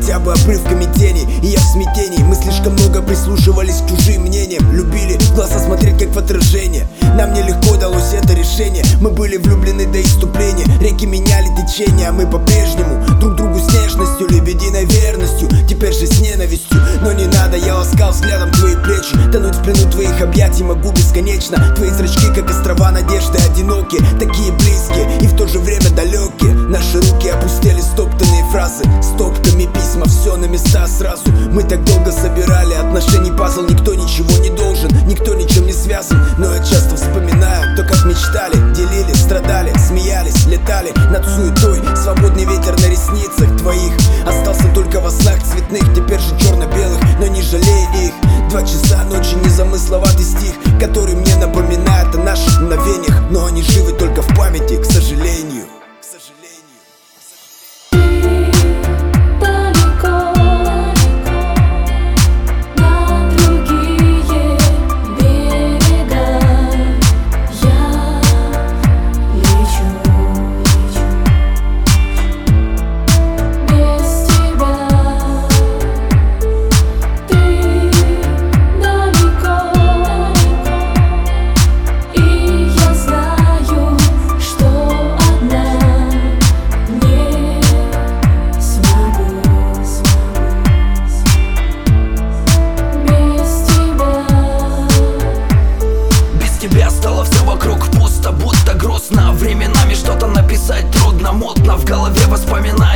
хотя бы обрывками тени. И я в смятении, мы слишком много прислушивались к чужим мнениям. Любили в глаза смотреть как в отражение. Нам нелегко далось это решение. Мы были влюблены до исступления. Реки меняли течение, а мы по-прежнему друг другу с нежностью, лебединой верностью, теперь же с ненавистью. Но не надо, я ласкал взглядом твои плечи. Тонуть в плену твоих объятий могу бесконечно. Твои зрачки, как острова надежды, одинокие, такие близкие и в то же время далекие. Наши руки опустили стоптанные фразы, стопками письма, все на места сразу. Мы так долго собирали отношений пазл. Никто ничего не должен, никто ничем не связан. Но я часто вспоминаю то, как мечтали, делили, страдали, смеялись, летали над суетой. Свободный ветер на ресницах твоих остался только во снах цветных, теперь же черно-белых, но не жалей их. 2 часа ночи, незамысловатый стих, который мне напоминает о наших мгновениях. Но они живы только в памяти, к сожалению. Стало все вокруг пусто, будто грустно. Временами что-то написать трудно, мутно в голове воспоминания.